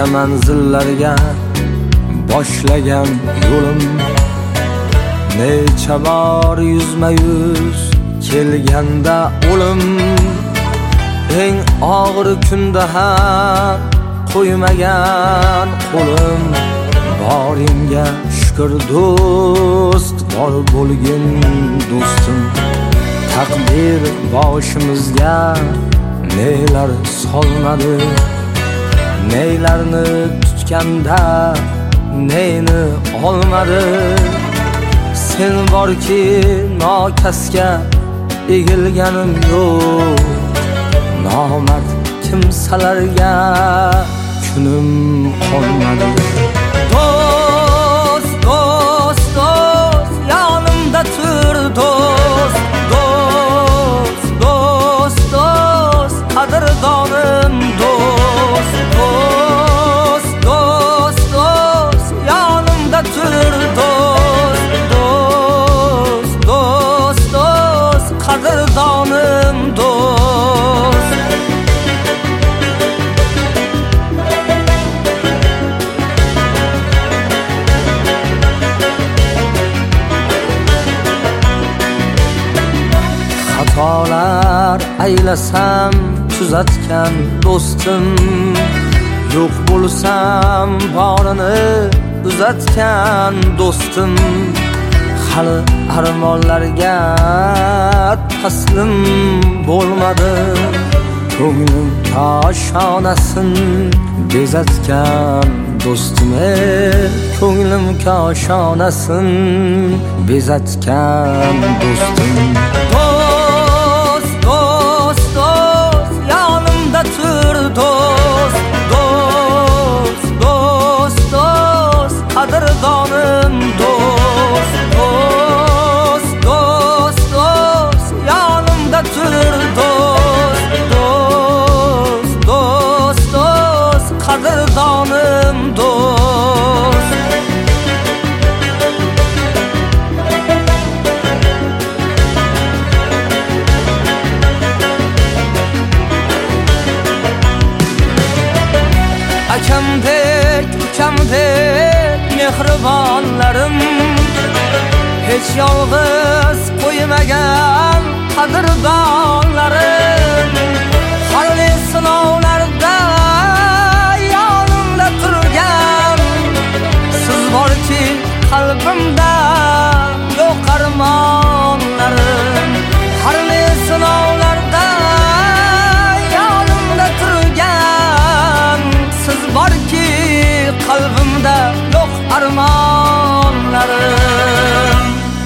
necha manzillarga boshlagan yo'lim, necha bor yuzma-yuz kelganda o'lim, eng og'ir kunda ham qo'ymagan qo'lim. Boringga shukr do'st, bor bo'lgin do'stim. Taqdir boshimizga nelar solmadi, neylarni tutganda neyni olmadi. Sen borki nokasga egilganim yo'q, nomard kimsalarga kunim qolmadi. Do'st, do'st, do'st, yonimda tur do'st. Do'st, do'st, do'st, qadrdonim do'st. Do'st, do'st, do'st, yonimda tur do'st. Do'st, do'st, do'st, qadrdonim do'st. Xatolar aylasam tuzatgan do'stim, yo'q bo'lsam borini uzatgan do'stim. Hali armonlarga taslim bo'lmadi, ko'nglim koshonasin bezatgan do'stim. Ko'nglim koshonasin bezatgan do'stim. Do'st, do'st, do'st, yonimda tur do'st. Do'st, do'st, do'st, qadrdonim do'st. Do'st, do'st, do'st, yonimda tur do'st. Do'st, do'st, do'st, qadrdonim do'st. Akamdek, ukamdek mehribonlarim, hech yolg'iz qo'ymagan qadrdonlarim. Harli sinovlarda yonimda turgan, siz borki qalbimda yo'q armonlarim. Harli sinovlarda yonimda turgan, siz borki qalbimda yo'q armonlarim.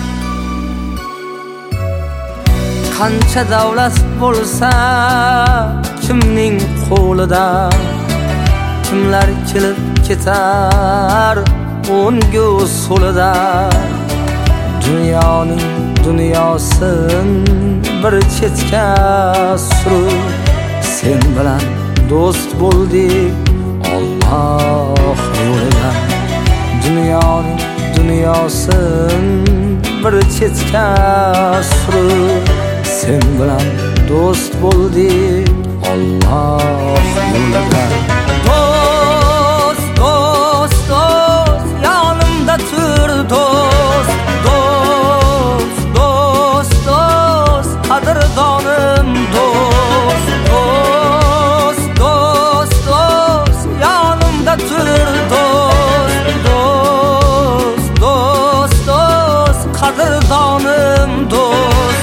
Qancha davlat bo'lsa kimning qo'lida, kimlar kelib ketar o'ngu so'lida. Dunyoning dunyosin bir chetga surib, sen bilan do'st bo'ldik Alloh yo'lida. Dunyoning dunyosin bir chetga surib, sen bilan do'st bo'ldik Alloh yo'lida. Do'st, do'st, do'st, yonimda tur do'st. Do'st, do'st, do'st, qadrdonim do'st. Do'st, do'st, do'st, yonimda tur do'st. Do'st, do'st, do'st, qadrdonim do'st.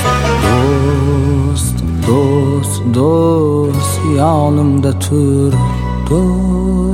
Do'st, do'st, do'st, yonimda tur do'st.